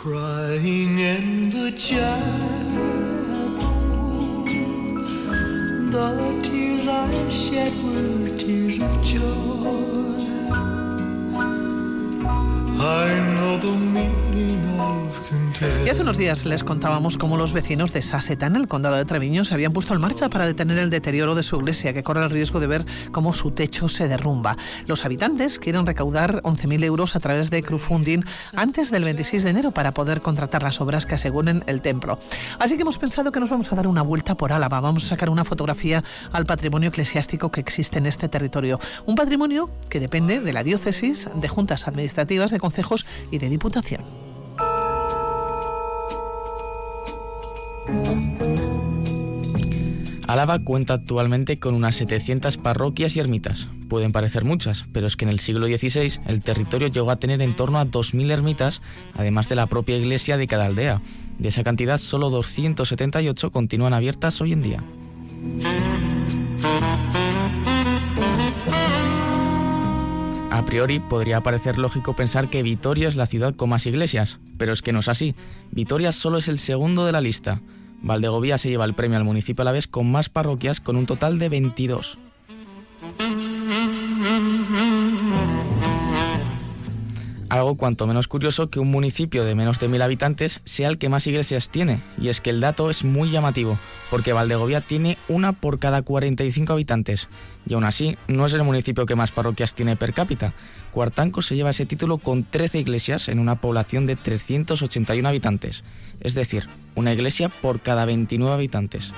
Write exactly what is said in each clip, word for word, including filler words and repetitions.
crying in the chapel, the tears I shed were tears of joy. I know the meaning of content. Y hace unos días les contábamos cómo los vecinos de Sasseta, en el condado de Treviño, se habían puesto en marcha para detener el deterioro de su iglesia, que corre el riesgo de ver cómo su techo se derrumba. Los habitantes quieren recaudar once mil euros a través de crowdfunding antes del veintiséis de enero para poder contratar las obras que aseguren el templo. Así que hemos pensado que nos vamos a dar una vuelta por Álava. Vamos a sacar una fotografía al patrimonio eclesiástico que existe en este territorio. Un patrimonio que depende de la diócesis, de juntas administrativas, de concejos y de diputación. Álava cuenta actualmente con unas setecientas parroquias y ermitas. Pueden parecer muchas, pero es que en el siglo dieciséis el territorio llegó a tener en torno a dos mil ermitas, además de la propia iglesia de cada aldea. De esa cantidad, solo doscientas setenta y ocho continúan abiertas hoy en día. A priori podría parecer lógico pensar que Vitoria es la ciudad con más iglesias, pero es que no es así. Vitoria solo es el segundo de la lista. Valdegovía se lleva el premio al municipio alavés con más parroquias, con un total de veintidós. Algo cuanto menos curioso que un municipio de menos de mil habitantes sea el que más iglesias tiene, y es que el dato es muy llamativo, porque Valdegovía tiene una por cada cuarenta y cinco habitantes, y aún así no es el municipio que más parroquias tiene per cápita. Cuartanco se lleva ese título con trece iglesias en una población de trescientos ochenta y uno habitantes, es decir, una iglesia por cada veintinueve habitantes.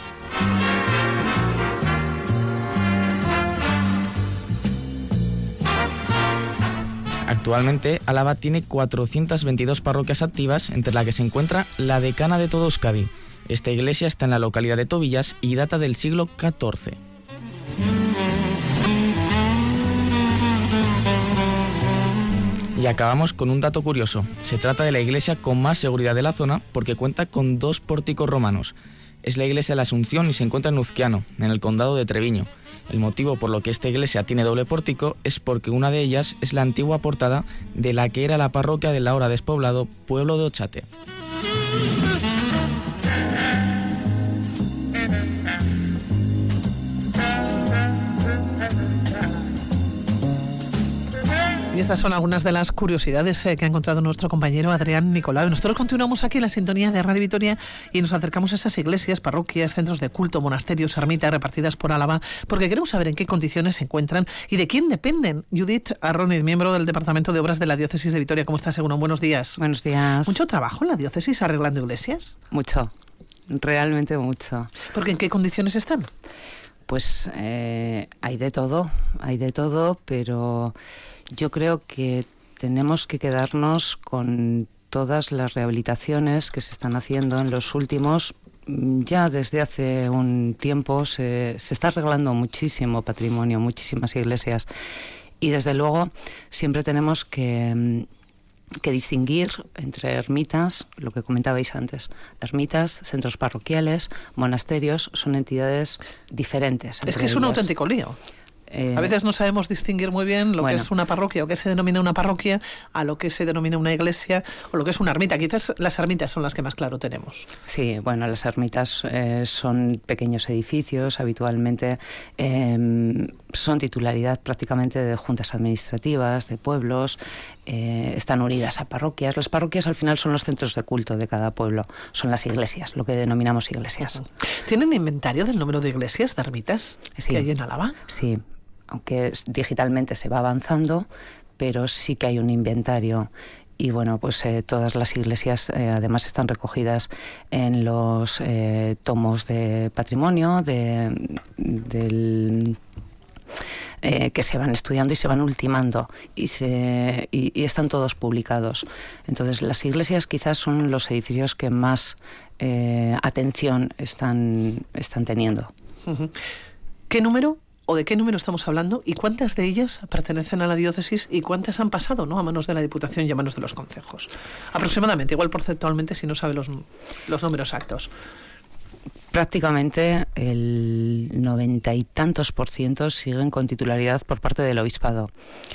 Actualmente, Álava tiene cuatrocientas veintidós parroquias activas, entre las que se encuentra la decana de todo Euskadi. Esta iglesia está en la localidad de Tobillas y data del siglo catorce. Y acabamos con un dato curioso. Se trata de la iglesia con más seguridad de la zona porque cuenta con dos pórticos romanos. Es la iglesia de la Asunción y se encuentra en Uzquiano, en el condado de Treviño. El motivo por lo que esta iglesia tiene doble pórtico es porque una de ellas es la antigua portada de la que era la parroquia del ahora despoblado pueblo de Ochate. Y estas son algunas de las curiosidades eh, que ha encontrado nuestro compañero Adrián Nicolau. Nosotros continuamos aquí en la sintonía de Radio Vitoria y nos acercamos a esas iglesias, parroquias, centros de culto, monasterios, ermitas repartidas por Álava, porque queremos saber en qué condiciones se encuentran y de quién dependen. Judith Arroniz, miembro del Departamento de Obras de la Diócesis de Vitoria. ¿Cómo estás, Egunon? Buenos días. Buenos días. ¿Mucho trabajo en la diócesis arreglando iglesias? Mucho, realmente mucho. ¿Porque en qué condiciones están? Pues eh, hay de todo, hay de todo, pero yo creo que tenemos que quedarnos con todas las rehabilitaciones que se están haciendo en los últimos, ya desde hace un tiempo se, se está arreglando muchísimo patrimonio, muchísimas iglesias, y desde luego siempre tenemos que, que distinguir entre ermitas, lo que comentabais antes, ermitas, centros parroquiales, monasterios, son entidades diferentes. Es que es un ellas. auténtico lío. Eh, A veces no sabemos distinguir muy bien lo bueno. que es una parroquia o qué se denomina una parroquia a lo que se denomina una iglesia o lo que es una ermita. Quizás las ermitas son las que más claro tenemos. Sí, bueno, las ermitas eh, son pequeños edificios, habitualmente eh, son titularidad prácticamente de juntas administrativas, de pueblos, eh, están unidas a parroquias. Las parroquias al final son los centros de culto de cada pueblo, son las iglesias, lo que denominamos iglesias. ¿Tienen inventario del número de iglesias, de ermitas Sí. que hay en Álava? Sí, aunque digitalmente se va avanzando, pero sí que hay un inventario. Y bueno, pues eh, todas las iglesias eh, además están recogidas en los eh, tomos de patrimonio de, del, eh, que se van estudiando y se van ultimando y, se, y, y están todos publicados. Entonces las iglesias quizás son los edificios que más eh, atención están, están teniendo. Uh-huh. ¿Qué número o de qué número estamos hablando y cuántas de ellas pertenecen a la diócesis y cuántas han pasado, ¿no?, a manos de la Diputación y a manos de los concejos? Aproximadamente, igual porcentualmente si no sabe los, los números exactos. Prácticamente el noventa y tantos por ciento siguen con titularidad por parte del obispado.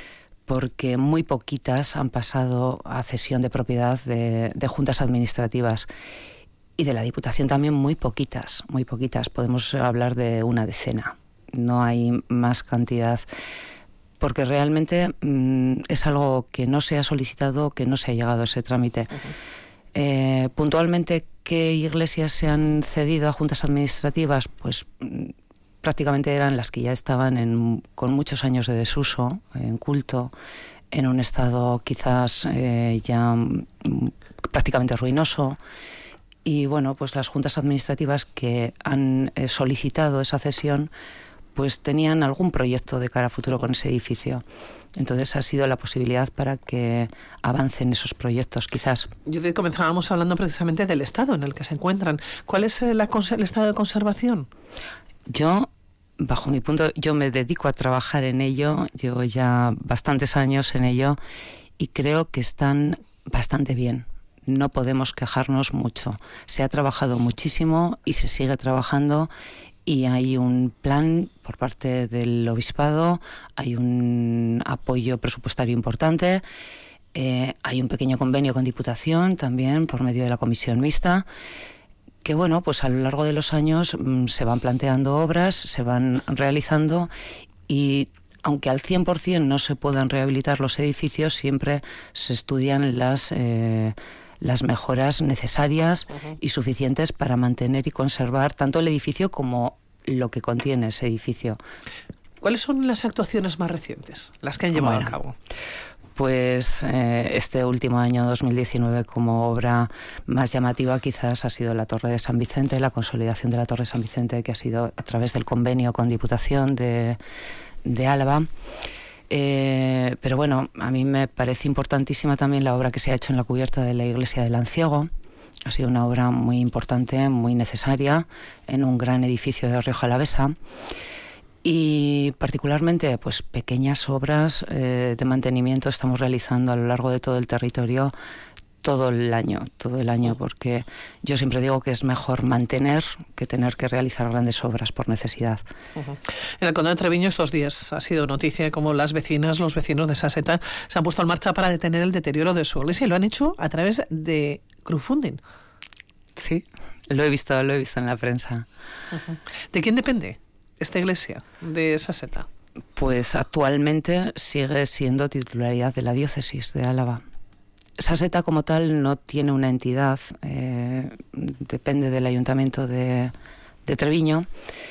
porque muy poquitas han pasado a cesión de propiedad de, de juntas administrativas. Y de la Diputación también muy poquitas, muy poquitas. Podemos hablar de una decena. No hay más cantidad, porque realmente mmm, es algo que no se ha solicitado, que no se ha llegado a ese trámite. Uh-huh. Eh, puntualmente, ¿qué iglesias se han cedido a juntas administrativas? Pues mmm, prácticamente eran las que ya estaban en, con muchos años de desuso, en culto, en un estado quizás eh, ya mmm, prácticamente ruinoso. Y bueno, pues las juntas administrativas que han eh, solicitado esa cesión, pues tenían algún proyecto de cara a futuro con ese edificio. Entonces ha sido la posibilidad para que avancen esos proyectos, quizás. Judith, comenzábamos hablando precisamente del estado en el que se encuentran. ¿Cuál es el, el estado de conservación? Yo, bajo mi punto, yo me dedico a trabajar en ello, llevo ya bastantes años en ello y creo que están bastante bien. No podemos quejarnos mucho. Se ha trabajado muchísimo y se sigue trabajando, y hay un plan por parte del Obispado, hay un apoyo presupuestario importante, eh, hay un pequeño convenio con Diputación también por medio de la Comisión Mixta, que bueno, pues a lo largo de los años mmm, se van planteando obras, se van realizando, y aunque al cien por ciento no se puedan rehabilitar los edificios, siempre se estudian las... Eh, las mejoras necesarias uh-huh. y suficientes para mantener y conservar tanto el edificio como lo que contiene ese edificio. ¿Cuáles son las actuaciones más recientes, las que han llevado bueno, a cabo? Pues eh, este último año, dos mil diecinueve, como obra más llamativa quizás ha sido la Torre de San Vicente, la consolidación de la Torre de San Vicente, que ha sido a través del convenio con Diputación de, de Álava. Eh, pero bueno, a mí me parece importantísima también la obra que se ha hecho en la cubierta de la iglesia de Lanciego. Ha sido una obra muy importante, muy necesaria, en un gran edificio de Rioja Alavesa. Y particularmente, pues pequeñas obras eh, de mantenimiento estamos realizando a lo largo de todo el territorio, todo el año, todo el año, porque yo siempre digo que es mejor mantener que tener que realizar grandes obras por necesidad. Uh-huh. En el Condado de Treviño estos días ha sido noticia como las vecinas, los vecinos de Saseta se han puesto en marcha para detener el deterioro de su iglesia, y lo han hecho a través de crowdfunding. Sí, lo he visto, lo he visto en la prensa. Uh-huh. ¿De quién depende esta iglesia de Saseta? Pues actualmente sigue siendo titularidad de la diócesis de Álava. Saseta como tal no tiene una entidad, eh, depende del Ayuntamiento de, de Treviño,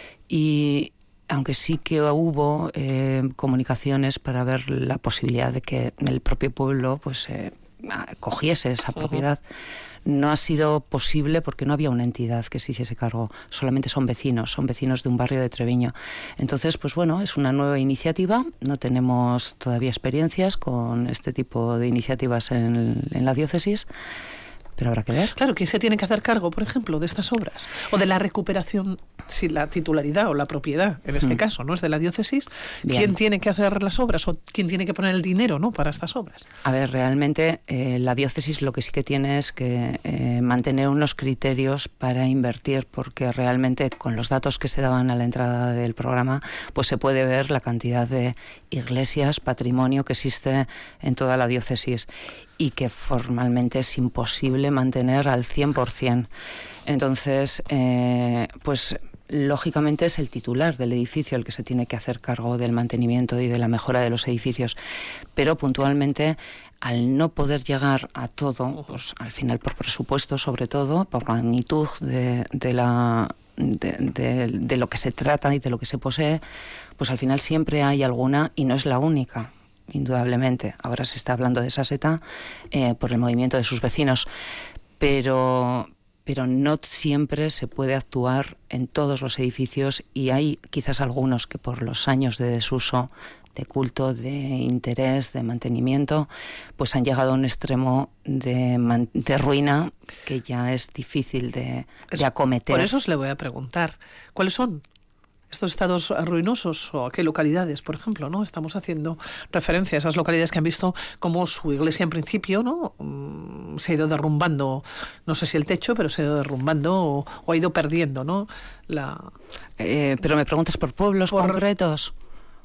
y aunque sí que hubo eh, comunicaciones para ver la posibilidad de que el propio pueblo pues eh, cogiese esa propiedad, uh-huh. no ha sido posible porque no había una entidad que se hiciese cargo, solamente son vecinos, son vecinos de un barrio de Treviño. Entonces, pues bueno, es una nueva iniciativa, no tenemos todavía experiencias con este tipo de iniciativas en, en la diócesis, pero habrá que ver. Claro, ¿quién se tiene que hacer cargo, por ejemplo, de estas obras? O de la recuperación, si la titularidad o la propiedad, en este mm. caso, no es de la diócesis, Bien. ¿quién tiene que hacer las obras o quién tiene que poner el dinero, ¿no?, para estas obras? A ver, realmente eh, la diócesis lo que sí que tiene es que eh, mantener unos criterios para invertir, porque realmente con los datos que se daban a la entrada del programa, pues se puede ver la cantidad de iglesias, patrimonio que existe en toda la diócesis, y que formalmente es imposible mantener al cien por ciento. Entonces, eh, pues lógicamente es el titular del edificio el que se tiene que hacer cargo del mantenimiento y de la mejora de los edificios, pero puntualmente, al no poder llegar a todo, pues al final por presupuesto, sobre todo, por magnitud de, de la... De, de, de lo que se trata y de lo que se posee, pues al final siempre hay alguna, y no es la única, indudablemente. Ahora se está hablando de Saseta eh, por el movimiento de sus vecinos, pero, pero no siempre se puede actuar en todos los edificios, y hay quizás algunos que por los años de desuso, de culto, de interés, de mantenimiento, pues han llegado a un extremo de, man, de ruina que ya es difícil de, es, de acometer. Por eso os le voy a preguntar, ¿cuáles son estos estados ruinosos o a qué localidades, por ejemplo, ¿no? Estamos haciendo referencia a esas localidades que han visto cómo su iglesia en principio, ¿no?, se ha ido derrumbando, no sé si el techo, pero se ha ido derrumbando o, o ha ido perdiendo, ¿no? La... Eh, pero me preguntas por pueblos por... concretos.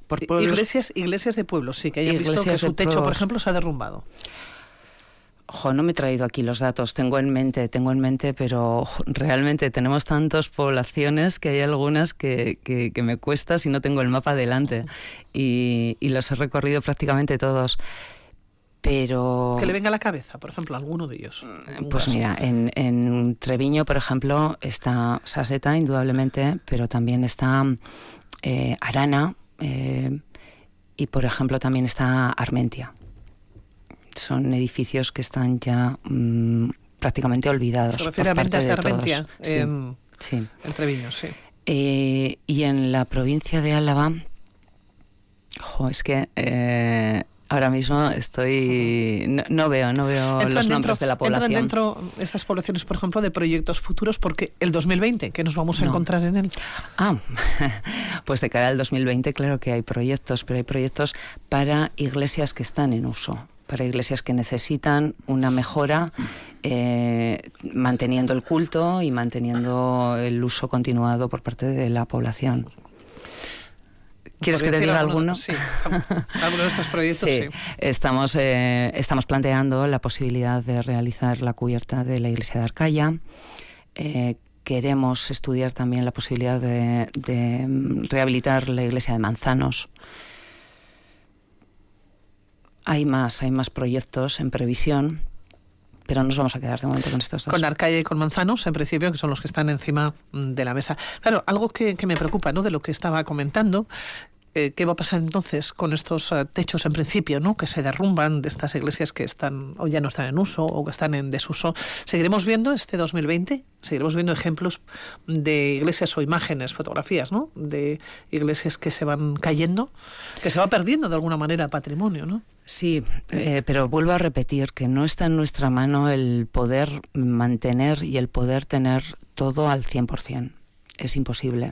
por pueblos. Iglesias, iglesias de pueblos, sí, que hayan visto que su techo, por ejemplo, se ha derrumbado. Ojo, no me he traído aquí los datos, tengo en mente, tengo en mente, pero ojo, realmente tenemos tantas poblaciones que hay algunas que, que, que me cuesta si no tengo el mapa delante, y, y los he recorrido prácticamente todos. Pero... Que le venga a la cabeza, por ejemplo, alguno de ellos. Pues caso. mira, en, en Treviño, por ejemplo, está Saseta, indudablemente, pero también está eh, Arana eh, y, por ejemplo, también está Armentia. Son edificios que están ya mmm, prácticamente olvidados. Se refiere por a ventas parte de Armentia, sí, en, sí. en Treviño, sí. Eh, y en la provincia de Álava, jo, es que... Eh, ahora mismo estoy... No, no veo, no veo entran los dentro, nombres de la población. ¿Entran dentro estas poblaciones, por ejemplo, de proyectos futuros? Porque el dos mil veinte, ¿qué nos vamos a no. encontrar en él? Ah, pues de cara al dos mil veinte, claro que hay proyectos, pero hay proyectos para iglesias que están en uso, para iglesias que necesitan una mejora, eh, manteniendo el culto y manteniendo el uso continuado por parte de la población. ¿Quieres que te diga alguno? Sí, alguno de estos proyectos, sí. sí. Estamos, eh, estamos planteando la posibilidad de realizar la cubierta de la iglesia de Arcaya. Eh, queremos estudiar también la posibilidad de, de rehabilitar la iglesia de Manzanos. Hay más, hay más proyectos en previsión, pero nos vamos a quedar de momento con estos dos. Con Arcaya y con Manzanos, en principio, que son los que están encima de la mesa. Claro, algo que, que me preocupa, ¿no?, de lo que estaba comentando, eh, ¿qué va a pasar entonces con estos uh, techos, en principio, ¿no?, que se derrumban de estas iglesias que están o ya no están en uso o que están en desuso? ¿Seguiremos viendo este dos mil veinte? ¿Seguiremos viendo ejemplos de iglesias o imágenes, fotografías, ¿no?, de iglesias que se van cayendo, que se va perdiendo de alguna manera patrimonio, ¿no? Sí, eh, pero vuelvo a repetir que no está en nuestra mano el poder mantener y el poder tener todo al cien por ciento. Es imposible.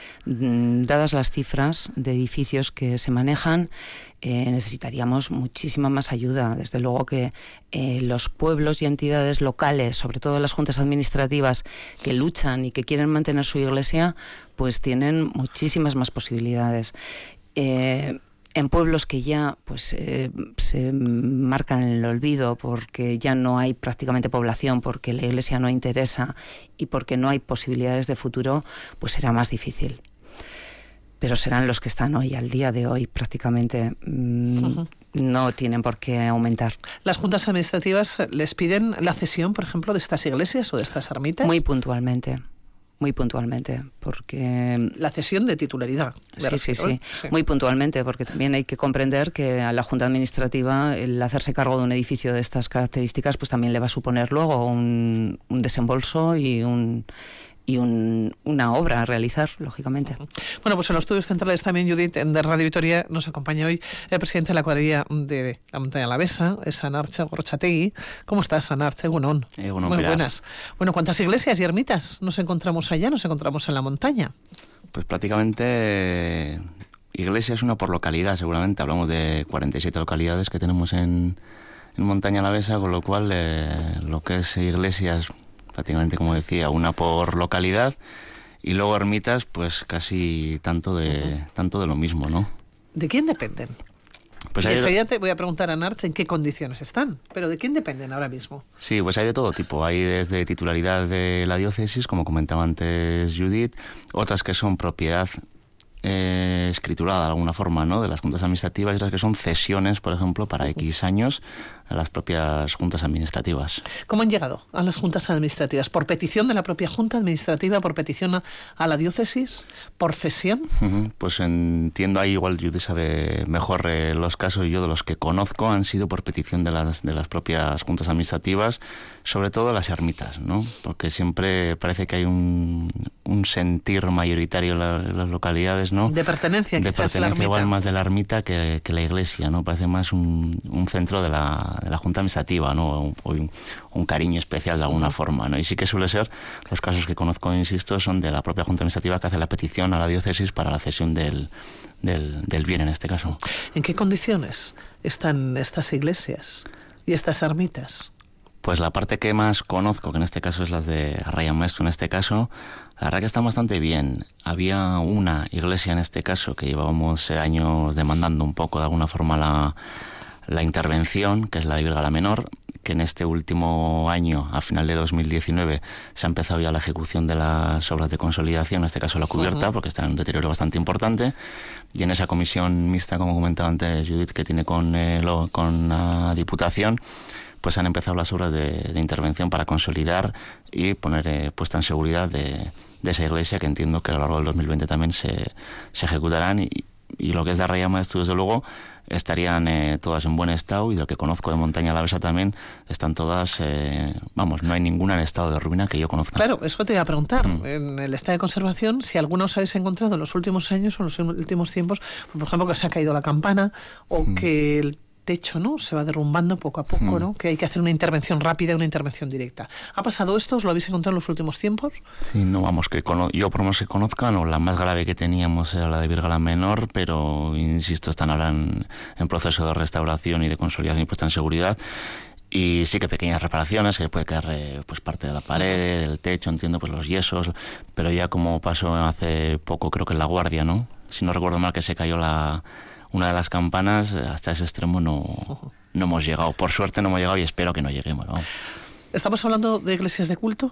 Dadas las cifras de edificios que se manejan, eh, necesitaríamos muchísima más ayuda. Desde luego que eh, los pueblos y entidades locales, sobre todo las juntas administrativas que luchan y que quieren mantener su iglesia, pues tienen muchísimas más posibilidades. Eh, En pueblos que ya pues eh, se marcan en el olvido porque ya no hay prácticamente población, porque la iglesia no interesa y porque no hay posibilidades de futuro, pues será más difícil. Pero serán los que están hoy, al día de hoy, prácticamente mmm, uh-huh. no tienen por qué aumentar. ¿Las juntas administrativas les piden la cesión, por ejemplo, de estas iglesias o de estas ermitas? Muy puntualmente. Muy puntualmente, porque... La cesión de titularidad. Sí, sí, sí, sí, muy puntualmente, porque también hay que comprender que a la Junta Administrativa el hacerse cargo de un edificio de estas características pues también le va a suponer luego un, un desembolso y un... y un, una obra a realizar, lógicamente. Bueno, pues en los estudios centrales también, Judith, de Radio Vitoria, nos acompaña hoy el presidente de la cuadrilla de la montaña Alavesa, es Sanartxe Gorrotxategi. ¿Cómo estás, Sanartxe? Egunon. Egunon, muy Pilar. Buenas. Bueno, ¿cuántas iglesias y ermitas nos encontramos allá, nos encontramos en la montaña? Pues prácticamente eh, iglesias una por localidad, seguramente. Hablamos de cuarenta y siete localidades que tenemos en, en montaña Alavesa, con lo cual eh, lo que es iglesias... prácticamente, como decía, una por localidad, y luego ermitas, pues casi tanto de uh-huh. tanto de lo mismo, ¿no? ¿De quién dependen? Pues y hay... enseguida te voy a preguntar a Narch en qué condiciones están, pero ¿de quién dependen ahora mismo? Sí, pues hay de todo tipo. Hay desde titularidad de la diócesis, como comentaba antes Judith, otras que son propiedad eh, escriturada de alguna forma, ¿no?, de las juntas administrativas, y otras que son cesiones, por ejemplo, para X años a las propias juntas administrativas. ¿Cómo han llegado a las juntas administrativas? ¿Por petición de la propia junta administrativa? ¿Por petición a, a la diócesis? ¿Por cesión? Uh-huh. Pues entiendo ahí, igual Judy sabe mejor eh, los casos, yo de los que conozco han sido por petición de las, de las propias juntas administrativas, sobre todo las ermitas, ¿no? Porque siempre parece que hay un, un sentir mayoritario en, la, en las localidades, ¿no? De pertenencia, de quizás, pertenencia igual más de la ermita que, que la iglesia, ¿no? Parece más un, un centro de la de la Junta Administrativa, ¿no? Un, un, un cariño especial de alguna uh-huh. forma, ¿no? Y sí que suele ser, los casos que conozco, insisto, son de la propia Junta Administrativa que hace la petición a la diócesis para la cesión del, del, del bien en este caso. ¿En qué condiciones están estas iglesias y estas ermitas? Pues la parte que más conozco, que en este caso es la de Arraya Maestro, en este caso, la verdad que está bastante bien. Había una iglesia en este caso que llevábamos años demandando un poco de alguna forma la, la intervención, que es la de Virga la Menor, que en este último año, a final de dos mil diecinueve, se ha empezado ya la ejecución de las obras de consolidación, en este caso la cubierta, uh-huh. porque está en un deterioro bastante importante, y en esa comisión mixta, como comentaba antes Judith, que tiene con, eh, lo, con la Diputación, pues han empezado las obras de, de intervención para consolidar y poner eh, puesta en seguridad de, de esa iglesia, que entiendo que a lo largo del dos mil veinte también se, se ejecutarán, y, y lo que es de Arraya Maestro, desde luego, estarían eh, todas en buen estado, y de lo que conozco de Montaña Alavesa también están todas, eh, vamos, no hay ninguna en estado de ruina que yo conozca. Claro, eso te iba a preguntar, Mm. en el estado de conservación, si alguna os habéis encontrado en los últimos años o en los últimos tiempos, por ejemplo, que se ha caído la campana o Mm. que el techo, ¿no?, se va derrumbando poco a poco, Mm. ¿no?, que hay que hacer una intervención rápida y una intervención directa. ¿Ha pasado esto? ¿Os lo habéis encontrado en los últimos tiempos? Sí, no, vamos, que cono- yo por lo menos que conozca, no, la más grave que teníamos era la de Virga la Menor, pero, insisto, están ahora en, en proceso de restauración y de consolidación y puesta en seguridad. Y sí que pequeñas reparaciones, que puede caer eh, pues parte de la pared, del techo, entiendo, pues los yesos, pero ya como pasó hace poco, creo que en La Guardia, ¿no? Si no recuerdo mal, que se cayó la una de las campanas, hasta ese extremo no, no hemos llegado. Por suerte no hemos llegado y espero que no lleguemos, ¿no? ¿Estamos hablando de iglesias de culto?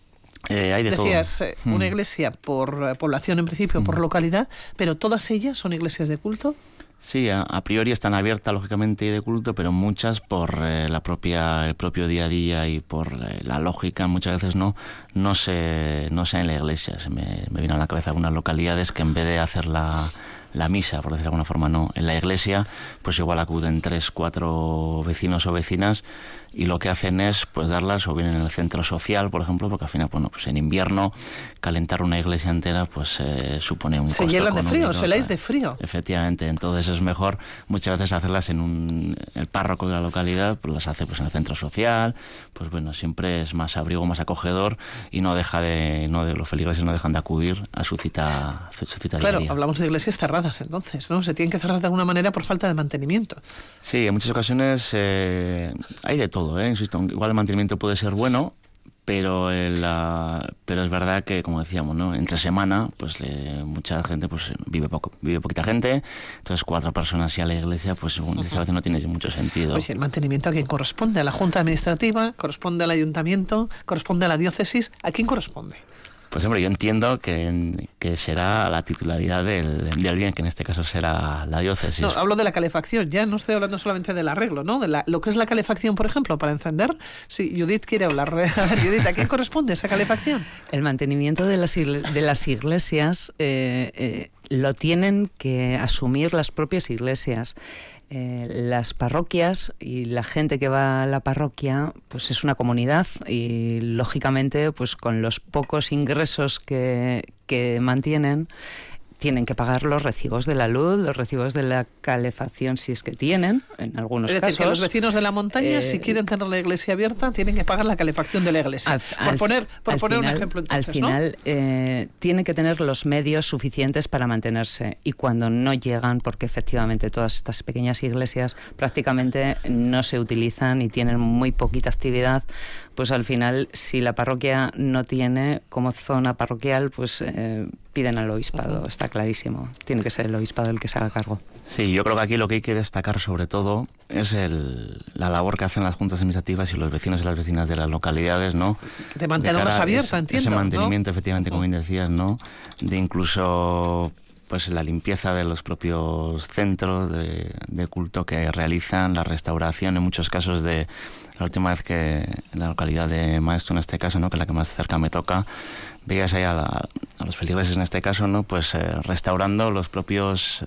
Eh, hay de Decías, todo. eh, una Mm. iglesia por eh, población en principio, Mm. por localidad, pero todas ellas son iglesias de culto. Sí, a, a priori están abiertas, lógicamente, y de culto, pero muchas por eh, la propia el propio día a día y por la, la lógica, muchas veces no no se no se en la iglesia. Se me, me vienen a la cabeza algunas localidades que en vez de hacer la, la misa, por decirlo de alguna forma, no en la iglesia, pues igual acuden tres, cuatro vecinos o vecinas, y lo que hacen es pues darlas o bien en el centro social, por ejemplo, porque al final, bueno, pues en invierno calentar una iglesia entera pues eh, supone un Se costo hielan de frío, económico, se heláis o de sea, frío. Efectivamente, entonces es mejor muchas veces hacerlas en un el párroco de la localidad, pues las hace pues en el centro social, pues bueno, siempre es más abrigo, más acogedor, y no deja de no de los feligreses no dejan de acudir a su cita, su cita Claro, diaria. hablamos de iglesias cerradas entonces, ¿no? Se tienen que cerrar de alguna manera por falta de mantenimiento. Sí, en muchas ocasiones eh, hay de todo, ¿eh? Insisto, igual el mantenimiento puede ser bueno, pero el, la, pero es verdad que, como decíamos, ¿no?, entre semana pues le, mucha gente pues vive poco, vive poquita gente, entonces cuatro personas y a la iglesia pues uh-huh. a veces no tiene mucho sentido. Oye, el mantenimiento ¿a quién corresponde? ¿A la Junta Administrativa? ¿Corresponde al Ayuntamiento? ¿Corresponde a la diócesis? ¿A quién corresponde? Pues hombre, yo entiendo que, que será la titularidad del, del bien, que en este caso será la diócesis. No, hablo de la calefacción, ya no estoy hablando solamente del arreglo, ¿no? De la, lo que es la calefacción, por ejemplo, para encender. Sí, Judith quiere hablar. A ver, Judith, ¿a quién corresponde esa calefacción? El mantenimiento de las, igle- de las iglesias eh, eh, lo tienen que asumir las propias iglesias. Eh, las parroquias y la gente que va a la parroquia pues es una comunidad, y lógicamente pues con los pocos ingresos que, que mantienen tienen que pagar los recibos de la luz, los recibos de la calefacción, si es que tienen, en algunos Es decir, casos. que los vecinos de la montaña, eh, si quieren tener la iglesia abierta, tienen que pagar la calefacción de la iglesia. Al, por al, poner, por al poner final, un ejemplo, entonces, al final ¿no? eh, tienen que tener los medios suficientes para mantenerse, y cuando no llegan, porque efectivamente todas estas pequeñas iglesias prácticamente no se utilizan y tienen muy poquita actividad, pues al final, si la parroquia no tiene como zona parroquial, pues eh, piden al obispado, uh-huh. Está clarísimo. Tiene que ser el obispado el que se haga cargo. Sí, yo creo que aquí lo que hay que destacar sobre todo es el, la labor que hacen las juntas administrativas y los vecinos y las vecinas de las localidades, ¿no? De mantenerlas abiertas, entiendo, ese mantenimiento, ¿no? Efectivamente, como bien decías, ¿no? De incluso pues la limpieza de los propios centros de, de culto que realizan, la restauración en muchos casos de la última vez que en la localidad de Maestro, en este caso, ¿no?, que es la que más cerca me toca, veías ahí a, la, a los feligreses en este caso, ¿no?, pues eh, restaurando los propios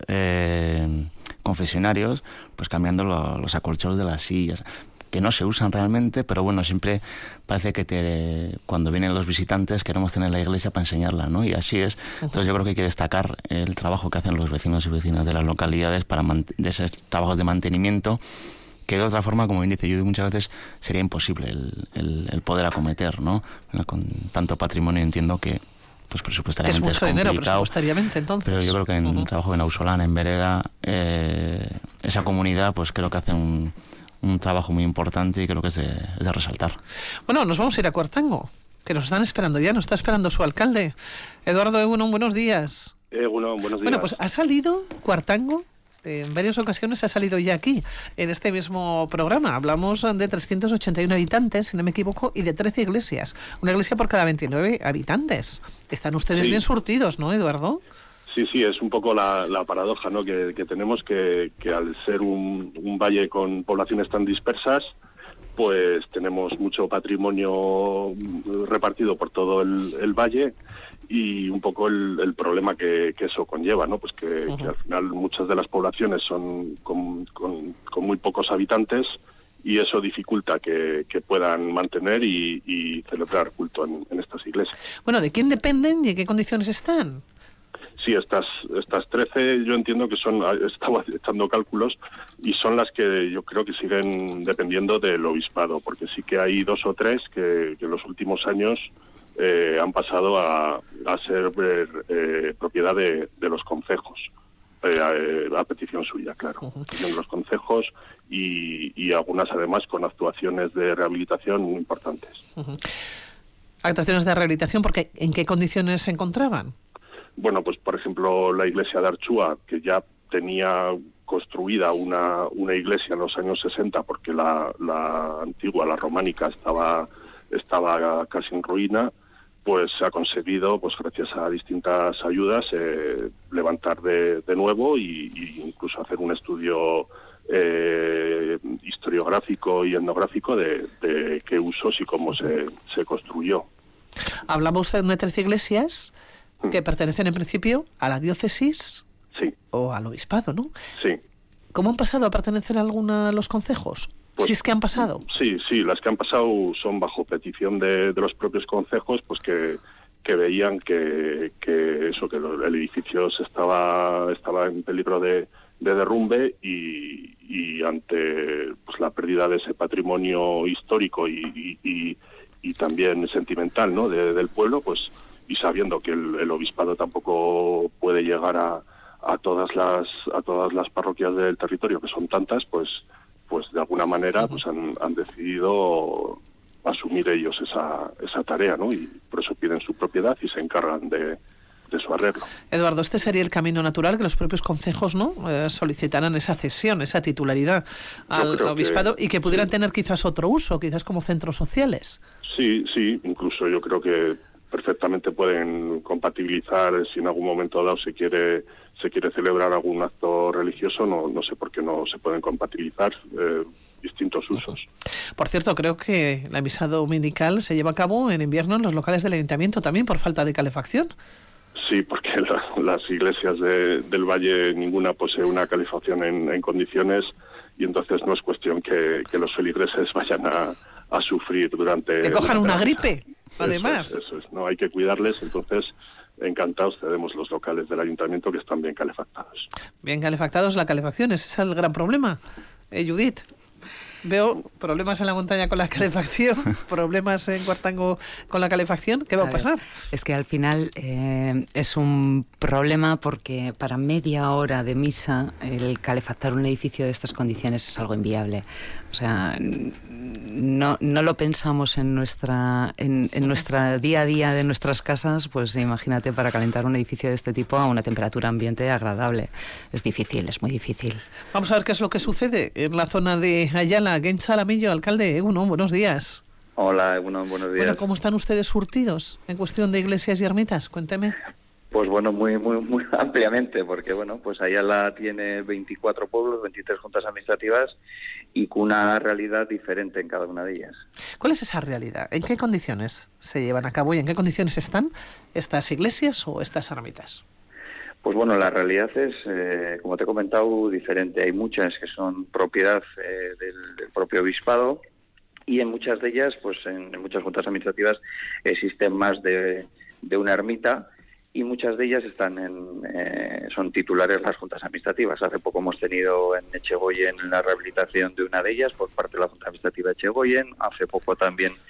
eh, confesionarios, pues cambiando lo, los acolchados de las sillas, que no se usan realmente, pero bueno, siempre parece que te, cuando vienen los visitantes queremos tener la iglesia para enseñarla, ¿no? Y así es. Entonces yo creo que hay que destacar el trabajo que hacen los vecinos y vecinas de las localidades para de esos trabajos de mantenimiento, que de otra forma, como bien dice Judy, muchas veces sería imposible el, el, el poder acometer, ¿no? Con tanto patrimonio, entiendo que pues presupuestariamente es mucho es dinero complicado, presupuestariamente, entonces. pero yo creo que en uh-huh. el trabajo en Ausolana, en Vereda, eh, esa comunidad, pues creo que hace un un trabajo muy importante y creo que es de, es de resaltar. Bueno, nos vamos a ir a Cuartango, que nos están esperando ya, nos está esperando su alcalde. Eduardo Egunon, buenos días. Egunon, buenos días. Bueno, pues ha salido Cuartango, en varias ocasiones ha salido ya aquí, en este mismo programa. Hablamos de trescientos ochenta y uno habitantes, si no me equivoco, y de trece iglesias. Una iglesia por cada veintinueve habitantes. Están ustedes sí. bien surtidos, ¿no, Eduardo? Sí, sí, es un poco la, la paradoja, ¿no? que, que tenemos que, que al ser un, un valle con poblaciones tan dispersas, pues tenemos mucho patrimonio repartido por todo el, el valle y un poco el, el problema que, que eso conlleva, ¿no? Pues que, uh-huh. que al final muchas de las poblaciones son con, con, con muy pocos habitantes y eso dificulta que, que puedan mantener y, y celebrar culto en, en estas iglesias. Bueno, ¿de quién dependen y en qué condiciones están? Sí, estas estas trece yo entiendo que son, estaba echando cálculos, y son las que yo creo que siguen dependiendo del obispado, porque sí que hay dos o tres que, que en los últimos años eh, han pasado a, a ser eh, propiedad de, de los concejos, eh, a, a petición suya, claro, uh-huh. petición de los concejos y, y algunas además con actuaciones de rehabilitación muy importantes. Uh-huh. Actuaciones de rehabilitación, porque ¿en qué condiciones se encontraban? Bueno, pues por ejemplo la iglesia de Archúa, que ya tenía construida una, una iglesia en los años sesenta, porque la, la antigua, la románica, estaba, estaba casi en ruina, pues se ha conseguido, pues gracias a distintas ayudas, eh, levantar de, de nuevo y, y incluso hacer un estudio eh, historiográfico y etnográfico de, de qué usos y cómo se, se construyó. Hablamos de trece iglesias que pertenecen en principio a la diócesis sí. o al obispado, ¿no? Sí. ¿Cómo han pasado a pertenecer a alguna de los concejos? Pues, si es que han pasado. Sí, sí, las que han pasado son bajo petición de, de los propios concejos, pues que, que veían que, que eso, que lo, el edificio se estaba, estaba en peligro de, de derrumbe y, y ante pues la pérdida de ese patrimonio histórico y, y, y, y también sentimental, ¿no? de, del pueblo, pues y sabiendo que el, el obispado tampoco puede llegar a, a todas las a todas las parroquias del territorio, que son tantas, pues pues de alguna manera pues han, han decidido asumir ellos esa esa tarea, ¿no? Y por eso piden su propiedad y se encargan de, de su arreglo. Eduardo, este sería el camino natural, que los propios concejos, ¿no? Eh, solicitaran esa cesión, esa titularidad al obispado que, y que pudieran sí. tener quizás otro uso, quizás como centros sociales. Sí, sí, incluso yo creo que perfectamente pueden compatibilizar, si en algún momento dado se quiere se quiere celebrar algún acto religioso, no no sé por qué no se pueden compatibilizar eh, distintos usos. Por cierto, creo que la misa dominical se lleva a cabo en invierno en los locales del ayuntamiento también por falta de calefacción. Sí, porque la, las iglesias de, del Valle ninguna posee una calefacción en, en condiciones y entonces no es cuestión que, que los feligreses vayan a, a sufrir durante... Que cojan durante una gripe. Además, eso es, eso es, no hay que cuidarles, entonces encantados cedemos los locales del ayuntamiento que están bien calefactados. Bien calefactados, la calefacción, ese es el gran problema, eh, Judith. Veo problemas en la montaña con la calefacción, problemas en Cuartango con la calefacción. ¿Qué va a, a pasar? Ver, es que al final eh, es un problema porque para media hora de misa el calefactar un edificio de estas condiciones es algo inviable. O sea, no, no lo pensamos en nuestra en, en nuestra día a día de nuestras casas, pues imagínate para calentar un edificio de este tipo a una temperatura ambiente agradable. Es difícil, es muy difícil. Vamos a ver qué es lo que sucede en la zona de Ayala. Gencha Lamillo, alcalde. Egunon, buenos días. Hola, Egunon, buenos días. Bueno, ¿cómo están ustedes surtidos en cuestión de iglesias y ermitas? Cuénteme. Pues bueno, muy muy muy ampliamente, porque bueno, pues Ayala tiene veinticuatro pueblos, veintitrés juntas administrativas y con una realidad diferente en cada una de ellas. ¿Cuál es esa realidad? ¿En qué condiciones se llevan a cabo y en qué condiciones están estas iglesias o estas ermitas? Pues bueno, la realidad es, eh, como te he comentado, diferente. Hay muchas que son propiedad eh, del, del propio obispado y en muchas de ellas, pues en, en muchas juntas administrativas existen más de, de una ermita y muchas de ellas están en, eh, son titulares las juntas administrativas. Hace poco hemos tenido en Echegoyen la rehabilitación de una de ellas por parte de la Junta Administrativa de Echegoyen. Hace poco también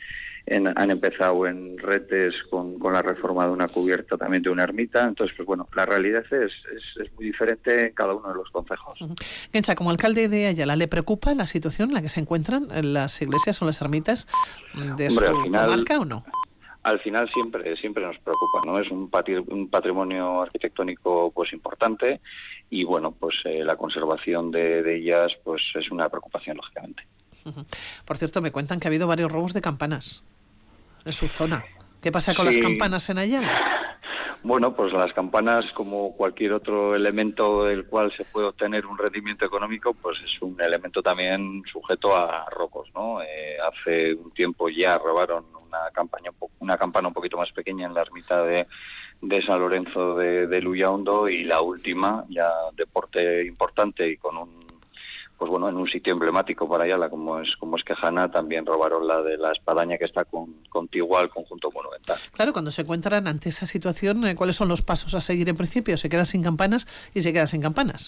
en, han empezado en Retes con, con la reforma de una cubierta también de una ermita. Entonces, pues bueno, la realidad es, es, es muy diferente en cada uno de los concejos. Uh-huh. Gencha, como alcalde de Ayala, ¿le preocupa la situación en la que se encuentran las iglesias o las ermitas de Hombre, su final, comarca o no? Al final siempre siempre nos preocupa, ¿no? Es un, patri- un patrimonio arquitectónico pues importante y bueno, pues eh, la conservación de, de ellas pues es una preocupación, lógicamente. Uh-huh. Por cierto, me cuentan que ha habido varios robos de campanas en su zona. ¿Qué pasa con sí. las campanas en Ayala? Bueno, pues las campanas, como cualquier otro elemento del cual se puede obtener un rendimiento económico, pues es un elemento también sujeto a robos, ¿no? Eh, hace un tiempo ya robaron una campaña, una campana un poquito más pequeña en la ermita de, de San Lorenzo de, de Luyaondo, y la última, ya de porte importante y con un pues bueno, en un sitio emblemático para Ayala, como es como es Quejana, también robaron la de la espadaña que está con, contigua al conjunto monumental. Claro, cuando se encuentran ante esa situación, ¿cuáles son los pasos a seguir en principio? ¿Se queda sin campanas y se queda sin campanas?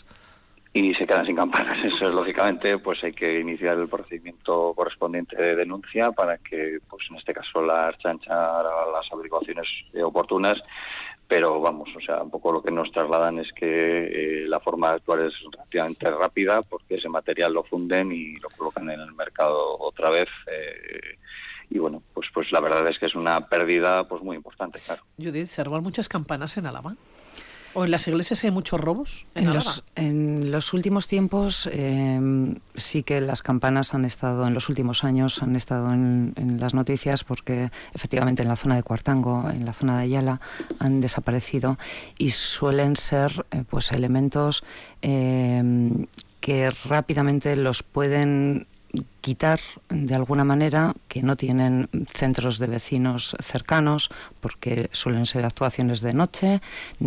Y se quedan sin campanas. Eso es, lógicamente, pues hay que iniciar el procedimiento correspondiente de denuncia para que, pues en este caso, la Ertzaintza haga las averiguaciones oportunas. Pero vamos, o sea, un poco lo que nos trasladan es que eh, la forma de actuar es relativamente rápida, porque ese material lo funden y lo colocan en el mercado otra vez. Eh, y bueno, pues pues la verdad es que es una pérdida pues muy importante, claro. Judith, ¿se roban muchas campanas en Álava? ¿O en las iglesias hay muchos robos en, en Álava? Los, en los últimos tiempos eh, sí que las campanas han estado, en los últimos años han estado en, en las noticias, porque efectivamente en la zona de Cuartango, en la zona de Ayala, han desaparecido y suelen ser eh, pues elementos eh, que rápidamente los pueden quitar de alguna manera, que no tienen centros de vecinos cercanos, porque suelen ser actuaciones de noche,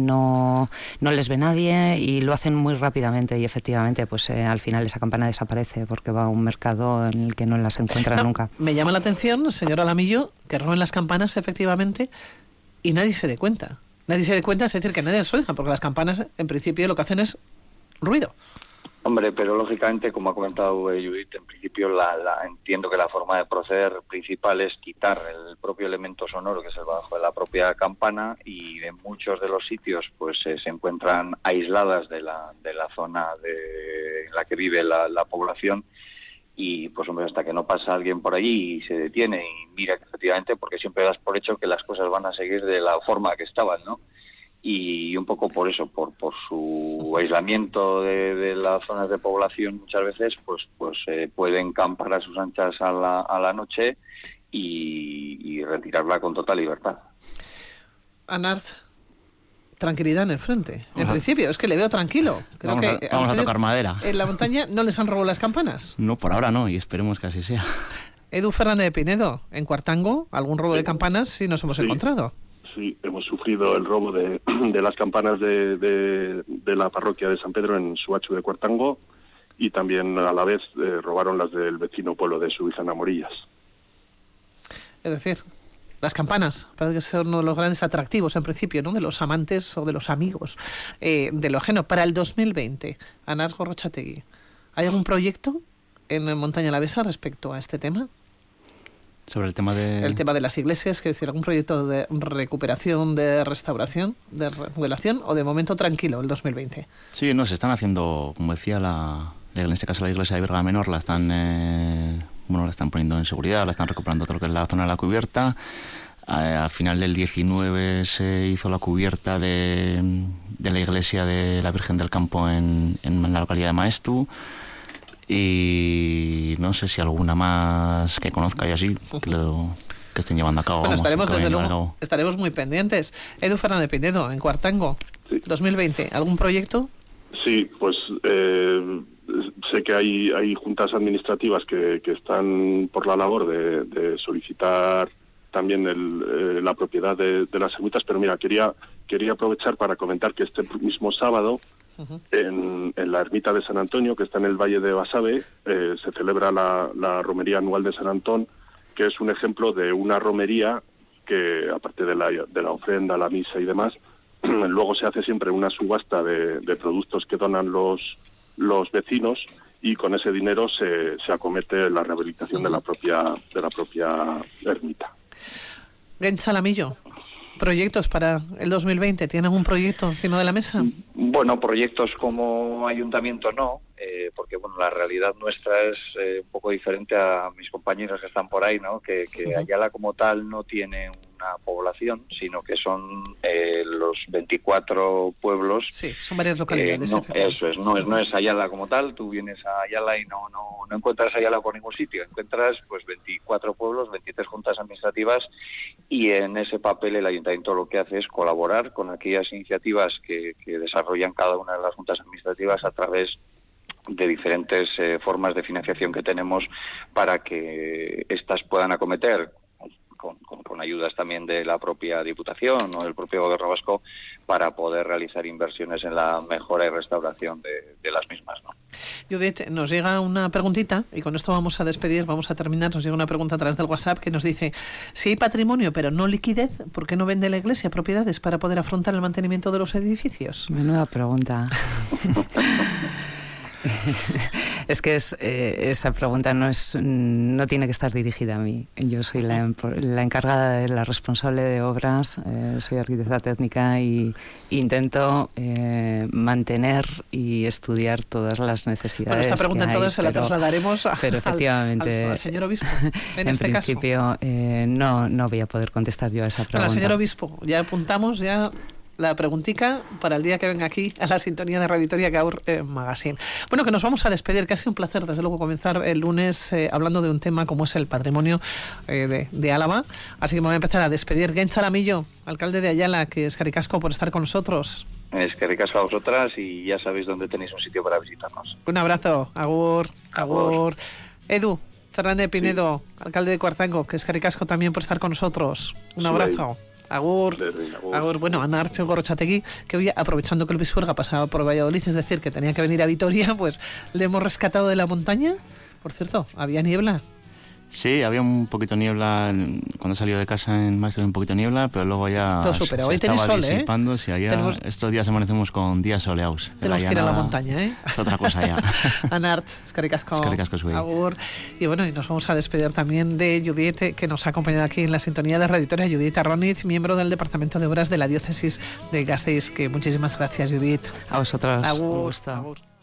no, no les ve nadie y lo hacen muy rápidamente, y efectivamente pues eh, al final esa campana desaparece porque va a un mercado en el que no las encuentra no, nunca. Me llama la atención, señor Alamillo, que roben las campanas efectivamente y nadie se dé cuenta. Nadie se dé cuenta, es decir, que nadie las oiga, porque las campanas en principio lo que hacen es ruido. Hombre, pero lógicamente, como ha comentado eh, Judith, en principio la, la, entiendo que la forma de proceder principal es quitar el propio elemento sonoro, que es el bajo de la propia campana, y en muchos de los sitios pues eh, se encuentran aisladas de la, de la zona de, en la que vive la, la población, y pues hombre, hasta que no pasa alguien por allí y se detiene y mira que efectivamente, porque siempre das por hecho que las cosas van a seguir de la forma que estaban, ¿no? Y un poco por eso, por por su aislamiento de, de las zonas de población, muchas veces pues pues eh, pueden campar a sus anchas a la, a la noche y, y retirarla con total libertad. Anart, tranquilidad en el frente. En Ajá. principio, es que le veo tranquilo. Creo vamos que a, vamos a tocar madera. ¿En la montaña no les han robado las campanas? No, por ahora no, y esperemos que así sea. Edu Fernández de Pinedo, en Cuartango, ¿algún robo de campanas sí nos hemos sí. encontrado? Sí, hemos sufrido el robo de, de las campanas de, de, de la parroquia de San Pedro en Suachu de Cuartango, y también a la vez eh, robaron las del vecino pueblo de Subizana Morillas. Es decir, las campanas parece ser uno de los grandes atractivos en principio, ¿no?, de los amantes o de los amigos eh, de lo ajeno. Para el dos mil veinte, Anars Gorrochategui, ¿hay algún proyecto en Montaña Alavesa respecto a este tema? Sobre el tema de... El tema de las iglesias, que decir, algún proyecto de recuperación, de restauración, de remodelación, o de momento tranquilo el dos mil veinte. Sí, no, se están haciendo, como decía, la, en este caso la iglesia de Berga Menor, la están, eh, bueno, la están poniendo en seguridad, la están recuperando todo lo que es la zona de la cubierta. Eh, al final del diecinueve se hizo la cubierta de, de la iglesia de la Virgen del Campo en, en la localidad de Maestu. Y no sé si alguna más que conozca y así que, lo, que estén llevando a cabo. Bueno, vamos, estaremos desde luego estaremos muy pendientes. Edu Fernández Pinedo, en Cuartango, sí. dos mil veinte, ¿algún proyecto? Sí, pues eh, sé que hay hay juntas administrativas que, que están por la labor de, de solicitar también el, eh, la propiedad de, de las ermitas, pero mira, quería quería aprovechar para comentar que este mismo sábado En, en la ermita de San Antonio, que está en el Valle de Basabe, eh, se celebra la, la romería anual de San Antón, que es un ejemplo de una romería que, aparte de la, de la ofrenda, la misa y demás, luego se hace siempre una subasta de, de productos que donan los, los vecinos, y con ese dinero se, se acomete la rehabilitación de la propia, de la propia ermita. Genç Salamillo, ¿proyectos para el dos mil veinte? ¿Tienen un proyecto encima de la mesa? Bueno, proyectos como ayuntamiento no, eh, porque bueno, la realidad nuestra es eh, un poco diferente a mis compañeros que están por ahí, ¿no? Que, que Ayala como tal no tiene una población, sino que son eh, los veinticuatro pueblos. Sí, son varias localidades. Eh, no, eso es, no es, no es Ayala como tal. Tú vienes a Ayala y no, no, no encuentras Ayala por ningún sitio. Encuentras pues veinticuatro pueblos, veintitrés juntas administrativas, y en ese papel el ayuntamiento lo que hace es colaborar con aquellas iniciativas que, que desarrollan cada una de las juntas administrativas a través de diferentes eh, formas de financiación que tenemos para que éstas puedan acometer, Con, con, con ayudas también de la propia Diputación o del propio Gobierno vasco, para poder realizar inversiones en la mejora y restauración de, de las mismas, ¿no? Judith, nos llega una preguntita, y con esto vamos a despedir, vamos a terminar. Nos llega una pregunta a través del WhatsApp que nos dice: si hay patrimonio pero no liquidez, ¿por qué no vende la Iglesia propiedades para poder afrontar el mantenimiento de los edificios? Menuda pregunta. Es que es, eh, esa pregunta no es no tiene que estar dirigida a mí. Yo soy la, la encargada, de la responsable de obras, eh, soy arquitecta técnica y intento eh, mantener y estudiar todas las necesidades. Bueno, esta pregunta que entonces hay, se pero, la trasladaremos a, pero efectivamente, al, al señor obispo. En, en este principio, caso. Eh, no, no voy a poder contestar yo a esa pregunta. Bueno, señor obispo, ya apuntamos ya la preguntica para el día que venga aquí a la sintonía de Radio Vitoria Gaur eh, Magazine. Bueno, que nos vamos a despedir, que ha sido un placer, desde luego, comenzar el lunes eh, hablando de un tema como es el patrimonio eh, de, de Álava. Así que me voy a empezar a despedir. Genç Salamillo, alcalde de Ayala, que es caricasco por estar con nosotros. Es que ricasco a vosotras, y ya sabéis dónde tenéis un sitio para visitarnos. Un abrazo. Agur, agur. agur. Edu Fernández Pinedo, sí. alcalde de Cuartango, que es caricasco también por estar con nosotros. Un abrazo. Sí. Agur, agur, agur. Bueno, Ana Arche Gorrochategui, que hoy, aprovechando que el Pisuerga pasaba por Valladolid, es decir, que tenía que venir a Vitoria, pues le hemos rescatado de la montaña. Por cierto, ¿había niebla? Sí, había un poquito de niebla cuando salió de casa en Maestro, un poquito de niebla, pero luego ya todo supera. se Hoy estaba sol, disipando. ¿eh? Si allá, Tenemos... estos días amanecemos con días soleados. Tenemos que ir a la montaña, ¿eh? Es otra cosa ya. Anart, escaricasco. Escaricasco, es Agur. Y bueno, y nos vamos a despedir también de Judith, que nos ha acompañado aquí en la sintonía de Radio Vitoria, Judith Arroniz, miembro del Departamento de Obras de la Diócesis de Gasteiz. Que muchísimas gracias, Judith. A vosotros. Agur. Un gusto. Agur.